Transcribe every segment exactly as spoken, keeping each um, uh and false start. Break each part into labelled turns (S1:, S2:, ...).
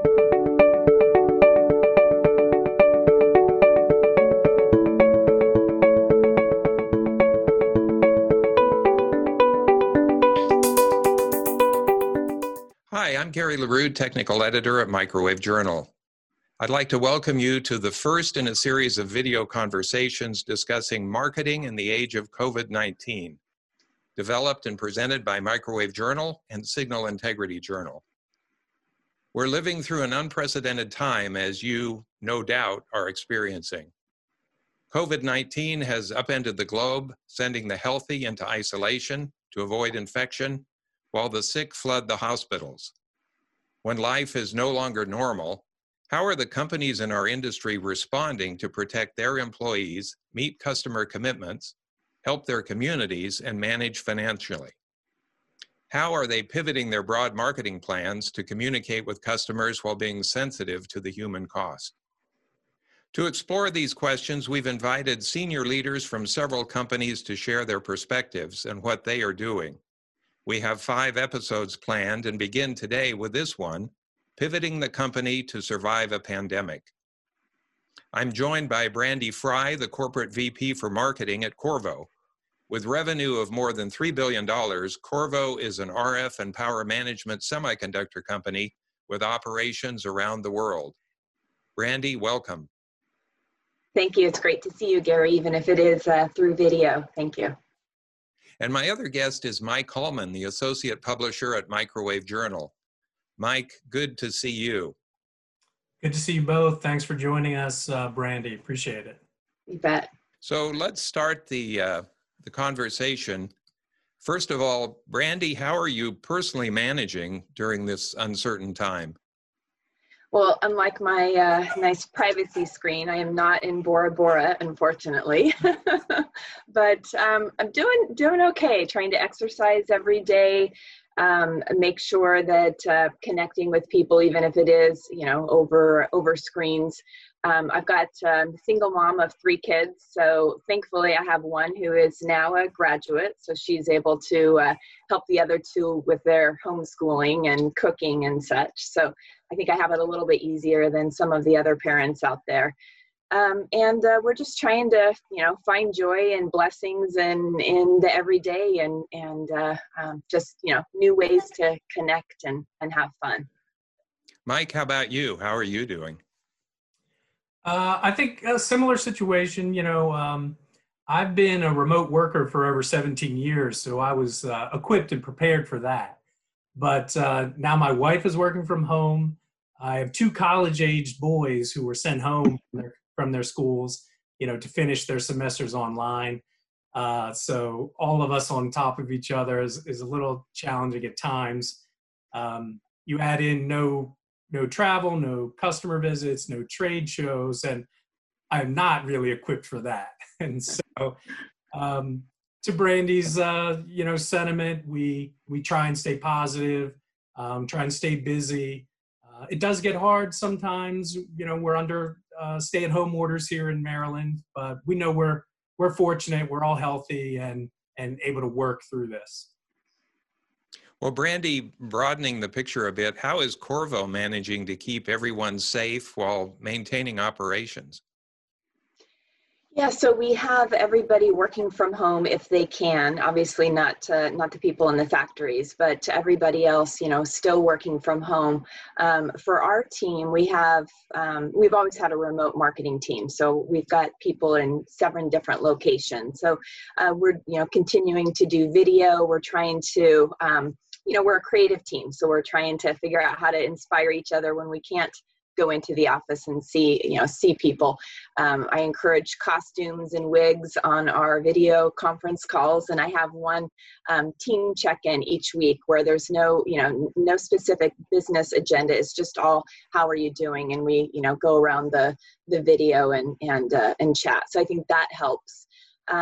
S1: Hi, I'm Gary LaRue, Technical Editor at Microwave Journal. I'd like to welcome you to the first in a series of video conversations discussing marketing in the age of COVID nineteen, developed and presented by Microwave Journal and Signal Integrity Journal. We're living through an unprecedented time, as you, no doubt, are experiencing. COVID nineteen has upended the globe, sending the healthy into isolation to avoid infection, while the sick flood the hospitals. When life is no longer normal, how are the companies in our industry responding to protect their employees, meet customer commitments, help their communities, and manage financially? How are they pivoting their broad marketing plans to communicate with customers while being sensitive to the human cost? To explore these questions, we've invited senior leaders from several companies to share their perspectives and what they are doing. We have five episodes planned and begin today with this one, Pivoting the Company to Survive a Pandemic. I'm joined by Brandy Fry, the Corporate V P for Marketing at Qorvo. With revenue of more than three billion dollars, Qorvo is an R F and power management semiconductor company with operations around the world. Brandy, welcome.
S2: Thank you. It's great to see you, Gary, even if it is uh, through video. Thank you.
S1: And my other guest is Mike Hallman, the Associate Publisher at Microwave Journal. Mike, good to see you.
S3: Good to see you both. Thanks for joining us, uh, Brandy. Appreciate it.
S2: You bet.
S1: So let's start the, uh, the conversation. First of all, Brandy, how are you personally managing during this uncertain time?
S2: Well, unlike my uh, nice privacy screen, I am not in Bora Bora, unfortunately. But um, I'm doing doing okay, trying to exercise every day, um, make sure that uh, connecting with people, even if it is, you know, over over screens. Um, I've got a single mom of three kids, so thankfully I have one who is now a graduate, so she's able to uh, help the other two with their homeschooling and cooking and such. So I think I have it a little bit easier than some of the other parents out there. Um, and uh, we're just trying to, you know, find joy and blessings in, in the everyday and, and uh, um, just, you know, new ways to connect and, and have fun.
S1: Mike, how about you? How are you doing?
S3: Uh, I think a similar situation, you know, um, I've been a remote worker for over seventeen years, so I was uh, equipped and prepared for that. But uh, now my wife is working from home. I have two college-aged boys who were sent home from their, from their schools, you know, to finish their semesters online. Uh, so all of us on top of each other is, is a little challenging at times. Um, you add in no no travel, no customer visits, no trade shows, and I'm not really equipped for that. And so um, to Brandy's, uh, you know, sentiment, we, we try and stay positive, um, try and stay busy. Uh, it does get hard sometimes, you know, we're under uh, stay-at-home orders here in Maryland, but we know we're, we're fortunate, we're all healthy and, and able to work through this.
S1: Well, Brandy, broadening the picture a bit, how is Qorvo managing to keep everyone safe while maintaining operations?
S2: Yeah, so we have everybody working from home if they can. Obviously, not to, not the people in the factories, but to everybody else, you know, still working from home. Um, for our team, we have um, we've always had a remote marketing team, so we've got people in seven different locations. So uh, we're you know continuing to do video. We're trying to um, you know we're a creative team, so we're trying to figure out how to inspire each other when we can't go into the office and see, you know, see people. Um, I encourage costumes and wigs on our video conference calls, and I have one um, team check-in each week where there's no, you know, no specific business agenda. It's just all, how are you doing? And we, you know, go around the the video and and uh, and chat. So I think that helps. Um,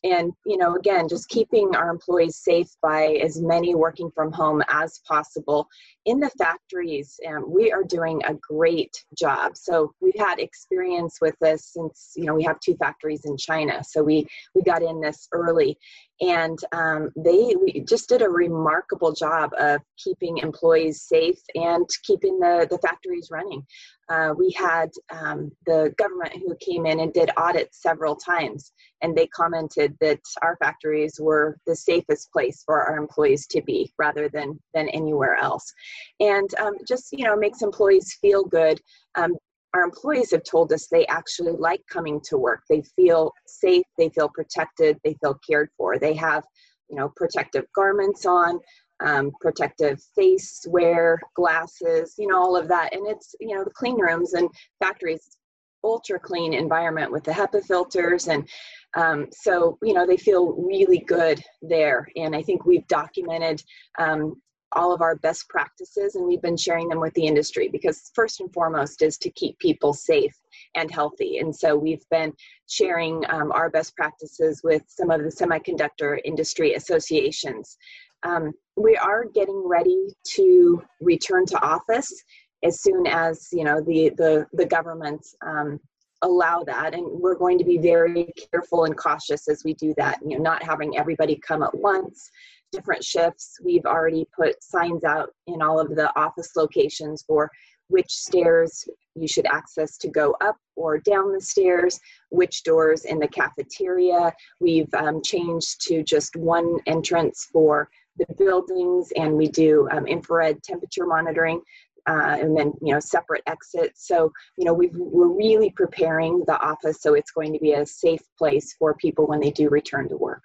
S2: and, you know, again, just keeping our employees safe by as many working from home as possible. In the factories, um, we are doing a great job. So we've had experience with this since, you know, we have two factories in China. So we, we got in this early, and um, they we just did a remarkable job of keeping employees safe and keeping the, the factories running. Uh, we had um, the government who came in and did audits several times, and they commented that our factories were the safest place for our employees to be rather than, than anywhere else. And um, just, you know, makes employees feel good. Um, our employees have told us they actually like coming to work. They feel safe, they feel protected, they feel cared for. They have, you know, protective garments on, um, protective face wear, glasses, you know, all of that. And it's, you know, the clean rooms and factories, ultra clean environment with the HEPA filters. And um, so, you know, they feel really good there. And I think we've documented um, all of our best practices, and we've been sharing them with the industry, because first and foremost is to keep people safe and healthy. And so we've been sharing um, our best practices with some of the semiconductor industry associations. Um, we are getting ready to return to office as soon as, you know, the, the, the government um, allow that. And we're going to be very careful and cautious as we do that, you know, not having everybody come at once, different shifts. We've already put signs out in all of the office locations for which stairs you should access to go up or down the stairs, which doors in the cafeteria. We've um, changed to just one entrance for the buildings, and we do um, infrared temperature monitoring. Uh, and then, you know, separate exits. So, you know, we've, we're really preparing the office so it's going to be a safe place for people when they do return to work.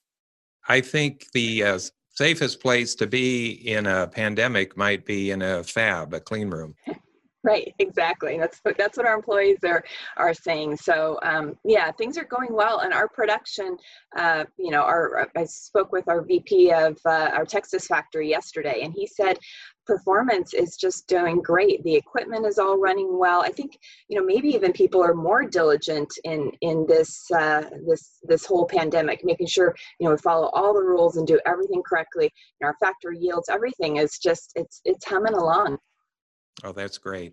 S1: I think the uh, safest place to be in a pandemic might be in a fab, a clean room.
S2: Right, exactly. That's what, that's what our employees are are saying. So um, yeah, things are going well, and our production. Uh, you know, our I spoke with our V P of uh, our Texas factory yesterday, and he said performance is just doing great. The equipment is all running well. I think, you know, maybe even people are more diligent in in this uh, this this whole pandemic, making sure, you know, we follow all the rules and do everything correctly. And our factory yields, everything is just it's it's humming along.
S1: Oh, that's great.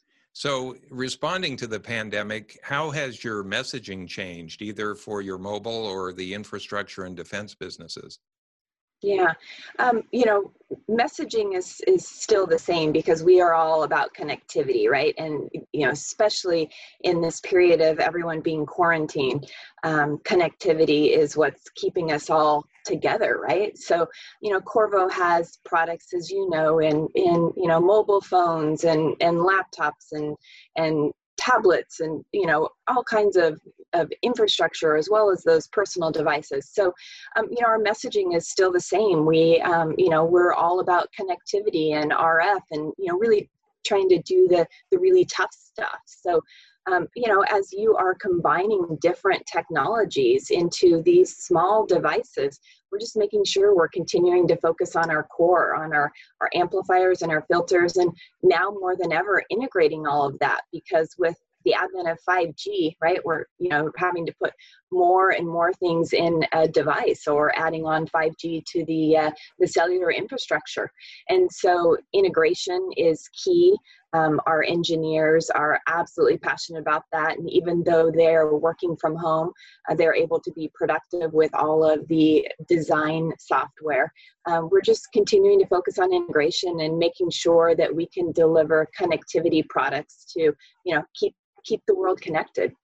S1: So responding to the pandemic, how has your messaging changed, either for your mobile or the infrastructure and defense businesses?
S2: Yeah, um, you know, messaging is is still the same because we are all about connectivity, right? And, you know, especially in this period of everyone being quarantined, um, connectivity is what's keeping us all together, right? So, you know, Qorvo has products, as you know, in in you know mobile phones and and laptops and and tablets and, you know, all kinds of, of infrastructure, as well as those personal devices. So, um, you know, our messaging is still the same. We, um, you know, we're all about connectivity and R F and, you know, really trying to do the, the really tough stuff. So, um, you know, as you are combining different technologies into these small devices, we're just making sure we're continuing to focus on our core, on our, our amplifiers and our filters, and now more than ever integrating all of that, because with the advent of five G, right, we're, you know, having to put more and more things in a device, or adding on five G to the uh, the cellular infrastructure. And so integration is key. Um, our engineers are absolutely passionate about that. And even though they're working from home, uh, they're able to be productive with all of the design software. Um, we're just continuing to focus on integration and making sure that we can deliver connectivity products to, you know, keep keep the world connected.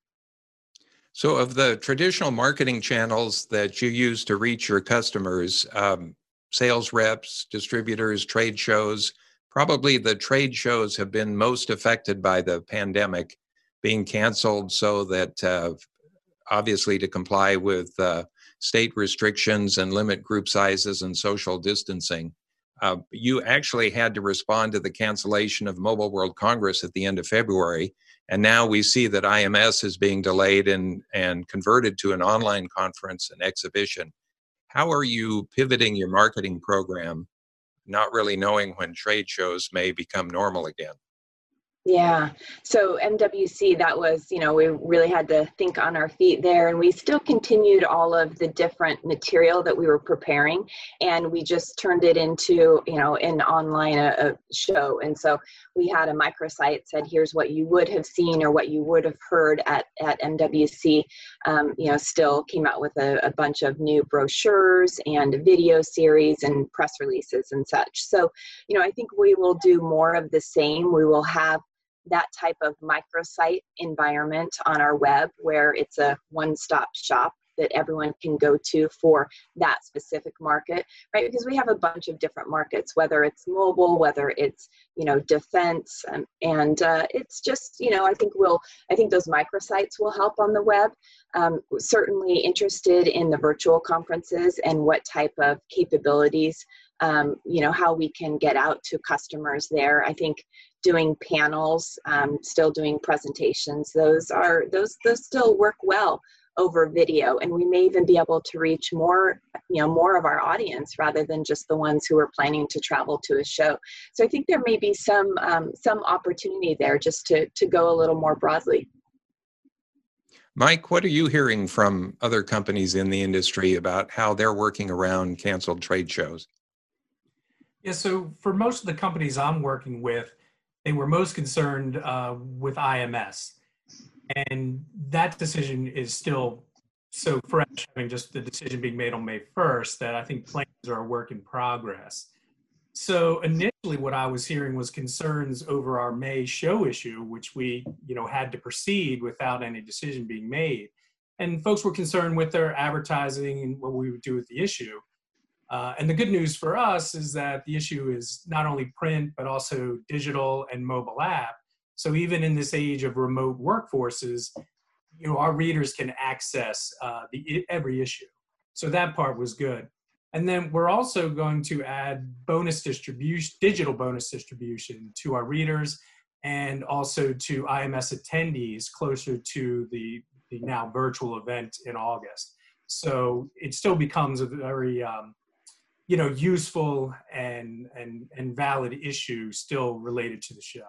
S1: So of the traditional marketing channels that you use to reach your customers, um, sales reps, distributors, trade shows, probably the trade shows have been most affected by the pandemic being canceled, so that uh, obviously to comply with uh, state restrictions and limit group sizes and social distancing. Uh, you actually had to respond to the cancellation of Mobile World Congress at the end of February. And now we see that I M S is being delayed and, and converted to an online conference and exhibition. How are you pivoting your marketing program, not really knowing when trade shows may become normal again?
S2: Yeah. So M W C, that was, you know, we really had to think on our feet there, and we still continued all of the different material that we were preparing, and we just turned it into, you know, an online a, a show. And so we had a microsite said, here's what you would have seen or what you would have heard at, at M W C. Um, you know, still came out with a, a bunch of new brochures and a video series and press releases and such. So, you know, I think we will do more of the same. We will have that type of microsite environment on our web where it's a one-stop shop that everyone can go to for that specific market, right? Because we have a bunch of different markets, whether it's mobile, whether it's, you know, defense, um, and uh, it's just, you know, I think we'll, I think those microsites will help on the web. Um, certainly interested in the virtual conferences and what type of capabilities, um, you know, how we can get out to customers there. I think doing panels, um, still doing presentations, those are, those, those still work well over video, and we may even be able to reach more, you know, more of our audience rather than just the ones who are planning to travel to a show. So I think there may be some, um, some opportunity there just to, to go a little more broadly.
S1: Mike, what are you hearing from other companies in the industry about how they're working around canceled trade shows?
S3: Yeah, so for most of the companies I'm working with, they were most concerned uh, with I M S. And that decision is still so fresh, having just the decision being made on May first, that I think plans are a work in progress. So initially what I was hearing was concerns over our May show issue, which we, you know, had to proceed without any decision being made. And folks were concerned with their advertising and what we would do with the issue. Uh, and the good news for us is that the issue is not only print, but also digital and mobile app. So even in this age of remote workforces, you know, our readers can access uh, the, every issue. So that part was good. And then we're also going to add bonus distribution, digital bonus distribution to our readers and also to I M S attendees closer to the, the now virtual event in August. So it still becomes a very, um, you know, useful and, and, and valid issue still related to the show.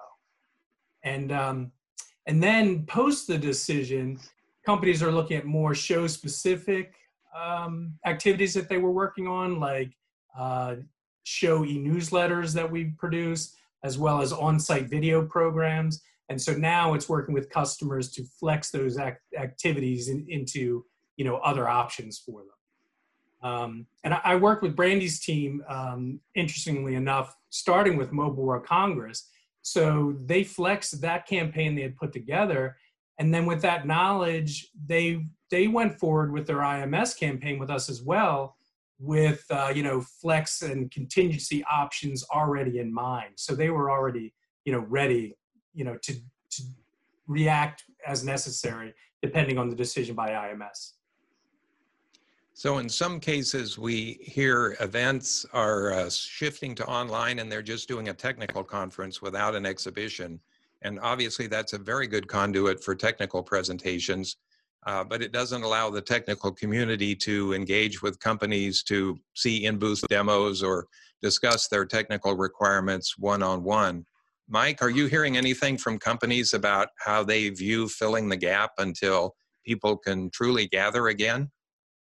S3: And, um, and then post the decision, companies are looking at more show-specific um, activities that they were working on, like uh, show e-newsletters that we produce, as well as on-site video programs. And so now it's working with customers to flex those act activities in, into, you know, other options for them. Um, and I, I worked with Brandy's team, um, interestingly enough, starting with Mobile World Congress. So they flexed that campaign they had put together. And then with that knowledge, they, they went forward with their I M S campaign with us as well, with, uh, you know, flex and contingency options already in mind. So they were already, you know, ready, you know, to, to react as necessary, depending on the decision by I M S.
S1: So in some cases, we hear events are uh, shifting to online and they're just doing a technical conference without an exhibition. And obviously that's a very good conduit for technical presentations, uh, but it doesn't allow the technical community to engage with companies to see in-booth demos or discuss their technical requirements one-on-one. Mike, are you hearing anything from companies about how they view filling the gap until people can truly gather again?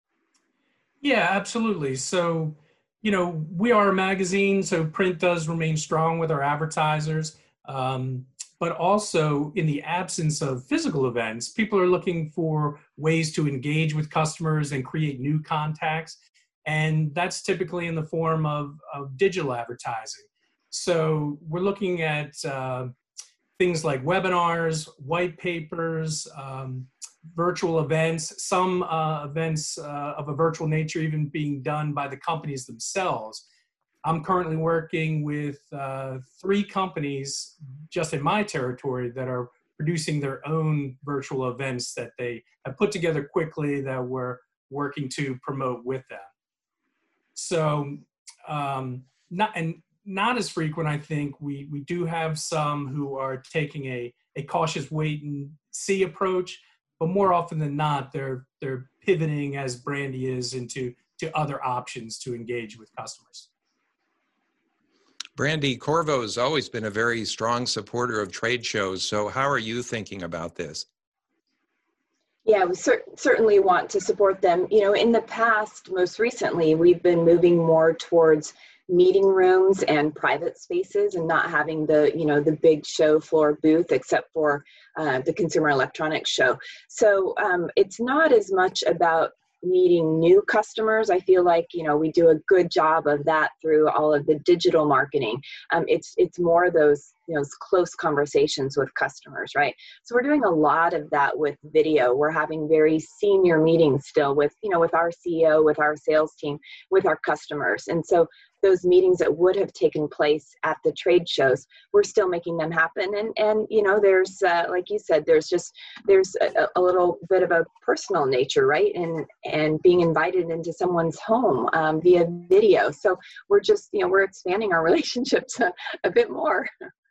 S3: Yeah, absolutely. So, you know, we are a magazine, so print does remain strong with our advertisers. Um, but also in the absence of physical events, people are looking for ways to engage with customers and create new contacts. And that's typically in the form of, of digital advertising. So we're looking at uh, things like webinars, white papers, um, virtual events, some uh, events uh, of a virtual nature even being done by the companies themselves. I'm currently working with uh, three companies just in my territory that are producing their own virtual events that they have put together quickly that we're working to promote with them. So um, not, and not as frequent, I think. We, we do have some who are taking a, a cautious wait and see approach, but more often than not, they're, they're pivoting, as Brandy is, into to other options to engage with customers.
S1: Brandy, Qorvo has always been a very strong supporter of trade shows. So how are you thinking about this?
S2: Yeah, we cer certainly want to support them. You know, in the past, most recently, we've been moving more towards meeting rooms and private spaces and not having the, you know, the big show floor booth except for uh, the Consumer Electronics Show. So um, it's not as much about meeting new customers. I feel like, you know, we do a good job of that through all of the digital marketing. Um, it's it's more those, you know, close conversations with customers, right? So we're doing a lot of that with video. We're having very senior meetings still with, you know, with our C E O, with our sales team, with our customers. And so those meetings that would have taken place at the trade shows, we're still making them happen. And, and you know, there's, uh, like you said, there's just, there's a, a little bit of a personal nature, right? And, and being invited into someone's home um, via video. So we're just, you know, we're expanding our relationships a, a bit more.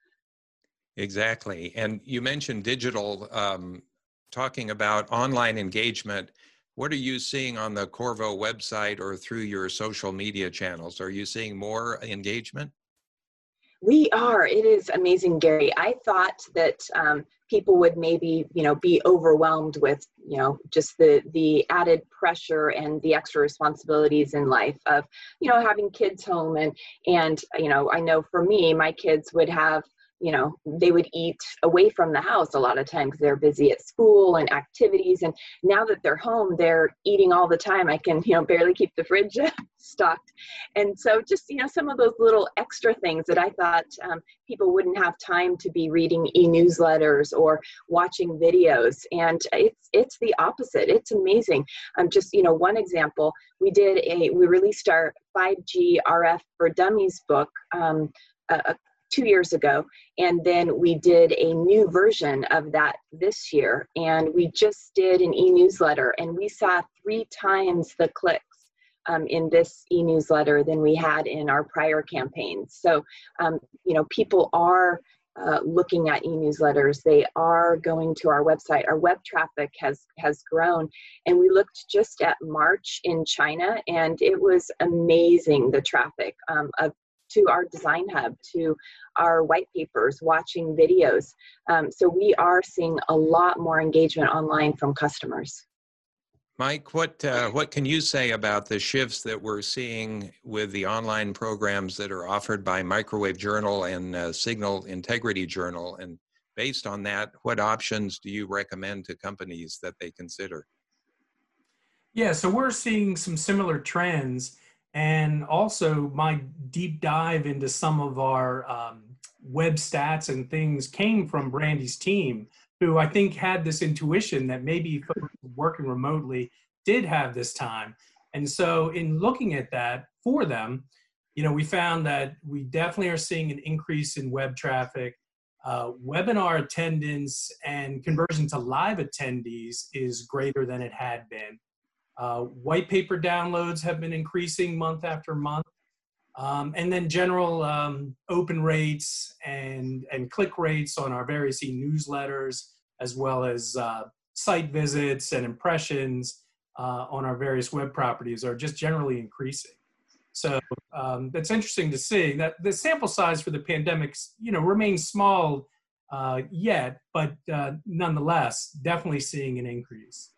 S1: Exactly. And you mentioned digital, um, talking about online engagement. What are you seeing on the Qorvo website or through your social media channels? Are you seeing more engagement?
S2: We are. It is amazing, Gary. I thought that um, people would maybe, you know, be overwhelmed with, you know, just the the added pressure and the extra responsibilities in life of, you know, having kids home and and you know, I know for me, my kids would have, you know, they would eat away from the house a lot of times because they're busy at school and activities. And now that they're home, they're eating all the time. I can, you know, barely keep the fridge stocked. And so just, you know, some of those little extra things that I thought um, people wouldn't have time to be reading e-newsletters or watching videos. And it's, it's the opposite. It's amazing. Um, just, you know, one example, we did a, we released our five G R F for Dummies book um, a, two years ago, and then we did a new version of that this year, and we just did an e-newsletter, and we saw three times the clicks um, in this e-newsletter than we had in our prior campaigns. So, um, you know, people are uh, looking at e-newsletters. They are going to our website. Our web traffic has has grown, and we looked just at March in China, and it was amazing, the traffic um, of to our design hub, to our white papers, watching videos. Um, so we are seeing a lot more engagement online from customers.
S1: Mike, what uh, what can you say about the shifts that we're seeing with the online programs that are offered by Microwave Journal and uh, Signal Integrity Journal? And based on that, what options do you recommend to companies that they consider?
S3: Yeah, so we're seeing some similar trends. And also my deep dive into some of our um, web stats and things came from Brandy's team, who I think had this intuition that maybe folks working remotely did have this time. And so in looking at that for them, you know, we found that we definitely are seeing an increase in web traffic. Uh, webinar attendance and conversion to live attendees is greater than it had been. Uh, white paper downloads have been increasing month after month. Um, and then general um, open rates and, and click rates on our various e-newsletters, as well as uh, site visits and impressions uh, on our various web properties are just generally increasing. So um, that's interesting to see. That the sample size for the pandemics, you know, remains small uh, yet, but uh, nonetheless, definitely seeing an increase.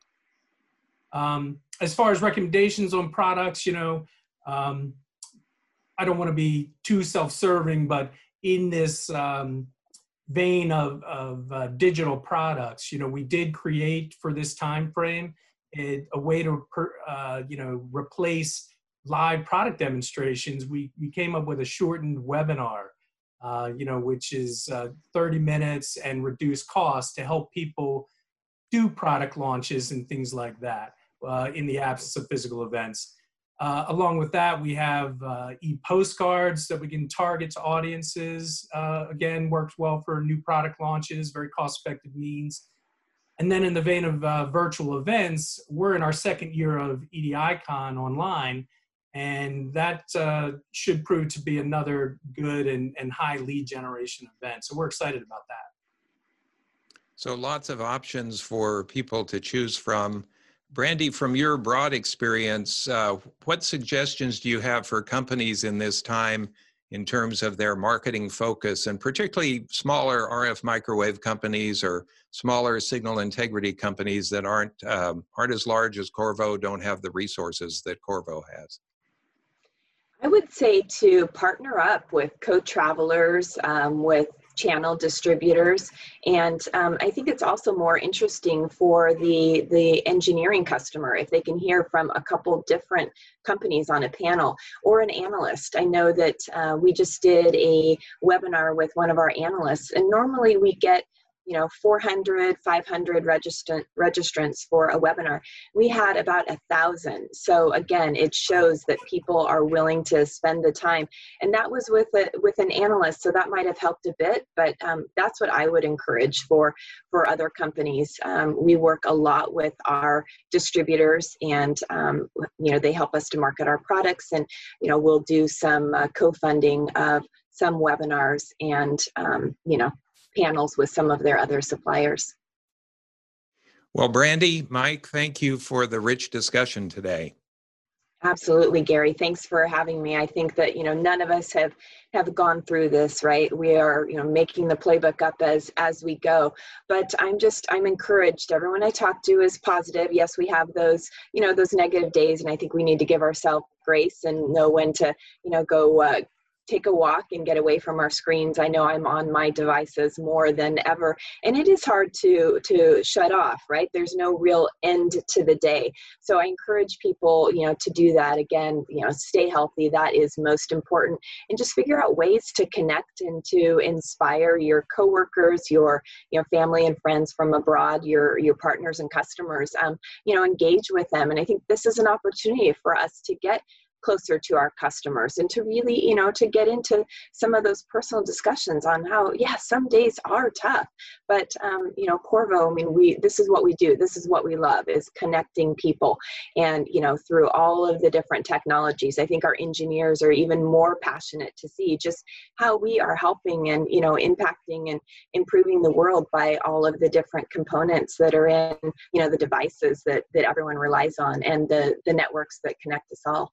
S3: Um, as far as recommendations on products, you know, um, I don't want to be too self-serving, but in this um, vein of, of uh, digital products, you know, we did create for this time frame a, a way to, per, uh, you know, replace live product demonstrations. We, we came up with a shortened webinar, uh, you know, which is uh, thirty minutes and reduced cost to help people do product launches and things like that uh, in the absence of physical events. Uh, along with that, we have uh, e-postcards that we can target to audiences. Uh, again, works well for new product launches, very cost-effective means. And then in the vein of uh, virtual events, we're in our second year of E D I Con online, and that uh, should prove to be another good and, and high lead generation event. So we're excited about that.
S1: So lots of options for people to choose from. Brandy, from your broad experience, uh, what suggestions do you have for companies in this time in terms of their marketing focus, and particularly smaller R F microwave companies or smaller signal integrity companies that aren't, um, aren't as large as Qorvo, don't have the resources that Qorvo has?
S2: I would say to partner up with co-travelers, um, with channel distributors, and um, I think it's also more interesting for the the engineering customer if they can hear from a couple different companies on a panel or an analyst. I know that uh, we just did a webinar with one of our analysts, and normally we get you know, four hundred, five hundred registrant, registrants for a webinar. We had about a thousand. So again, it shows that people are willing to spend the time. And that was with a, with an analyst, so that might have helped a bit, but um, that's what I would encourage for, for other companies. Um, we work a lot with our distributors, and um, you know, they help us to market our products, and you know, we'll do some uh, co-funding of some webinars and um, you know, panels with some of their other suppliers.
S1: Well, Brandy, Mike, thank you for the rich discussion today.
S2: Absolutely, Gary. Thanks for having me. I think that, you know, none of us have, have gone through this, right? We are, you know, making the playbook up as, as we go. But I'm just, I'm encouraged. Everyone I talk to is positive. Yes, we have those, you know, those negative days, and I think we need to give ourselves grace and know when to, you know, go, uh, take a walk and get away from our screens. I know I'm on my devices more than ever, and it is hard to to shut off, right? There's no real end to the day. So I encourage people, you know, to do that. Again, you know, stay healthy. That is most important, and just figure out ways to connect and to inspire your coworkers, your, you know, family and friends from abroad, your your partners and customers. Um, you know, engage with them, and I think this is an opportunity for us to get closer to our customers and to really, you know, to get into some of those personal discussions on how, yeah, some days are tough, but, um, you know, Qorvo, I mean, we, this is what we do. This is what we love, is connecting people. And, you know, through all of the different technologies, I think our engineers are even more passionate to see just how we are helping and, you know, impacting and improving the world by all of the different components that are in, you know, the devices that, that everyone relies on, and the, the networks that connect us all.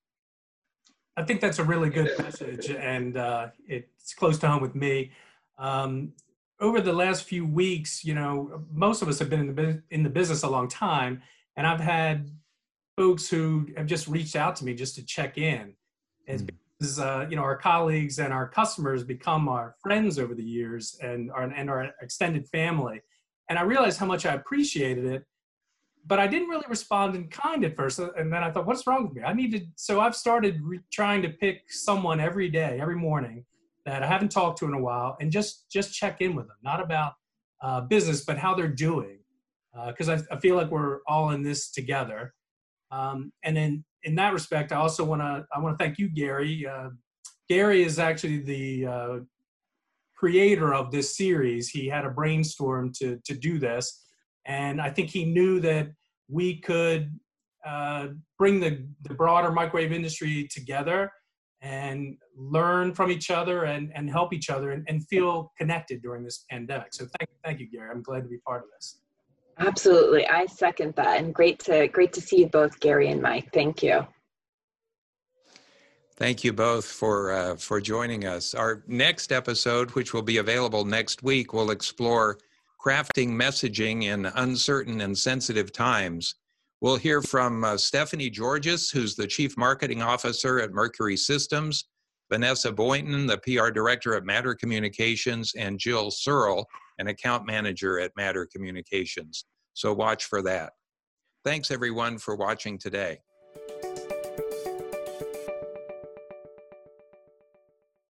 S3: I think that's a really good message, and uh, it's close to home with me. Um, over the last few weeks, you know, most of us have been in the, in the business a long time, and I've had folks who have just reached out to me just to check in. It's
S1: Mm.
S3: because, uh, you know, our colleagues and our customers become our friends over the years, and our, and our extended family. And I realized how much I appreciated it. But I didn't really respond in kind at first. And then I thought, what's wrong with me? I needed, so I've started re- trying to pick someone every day, every morning that I haven't talked to in a while, and just, just check in with them, not about uh, business, but how they're doing. Because uh, I, I feel like we're all in this together. Um, and then in that respect, I also want to, I want to thank you, Gary. Uh, Gary is actually the uh, creator of this series. He had a brainstorm to, to do this. And I think he knew that we could uh, bring the, the broader microwave industry together and learn from each other and, and help each other and, and feel connected during this pandemic. So thank, thank you, Gary. I'm glad to be part of this.
S2: Absolutely. I second that. And great to, great to see you both, Gary and Mike. Thank you.
S1: Thank you both for, uh, for joining us. Our next episode, which will be available next week, will explore crafting messaging in uncertain and sensitive times. We'll hear from uh, Stephanie Georges, who's the Chief Marketing Officer at Mercury Systems, Vanessa Boynton, the P R Director at Matter Communications, and Jill Searle, an Account Manager at Matter Communications. So watch for that. Thanks, everyone, for watching today.